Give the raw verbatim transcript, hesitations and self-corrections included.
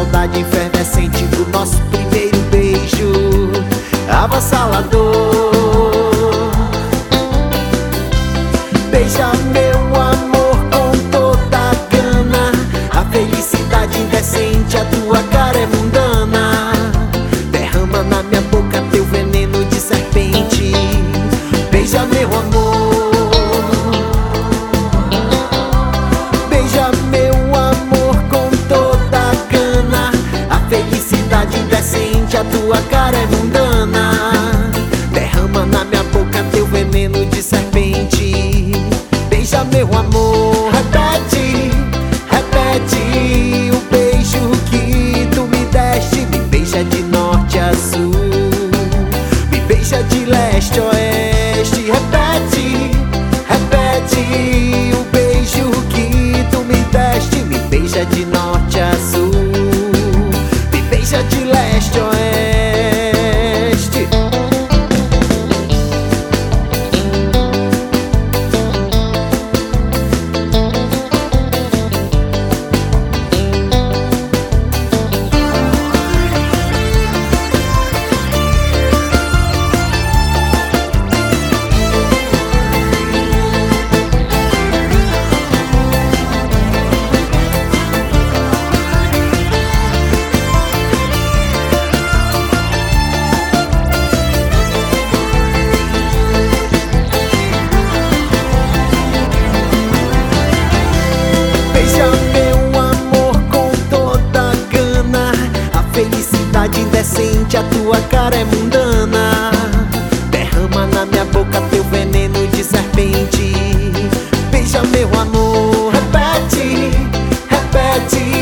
saudade efervescente do nosso primeiro beijo avassalador. Beija meu amor com toda a gana, a felicidade indecente, a tua cara é mundana. Derrama na minha boca teu veneno de serpente. Beija meu amor, beija meu amor com toda a gana, a felicidade indecente, a tua cara é mundana. Derrama na minha boca teu veneno de serpente. Beija meu amor, repete, repete o beijo que tu me deste. Me beija de norte a sul, me beija de leste a oeste. Repete, repete o beijo que tu me deste. Me beija de norte a sul, me beija de leste a oeste. Felicidade indecente, a tua cara é mundana. Derrama na minha boca teu veneno de serpente. Beija meu amor, repete, repete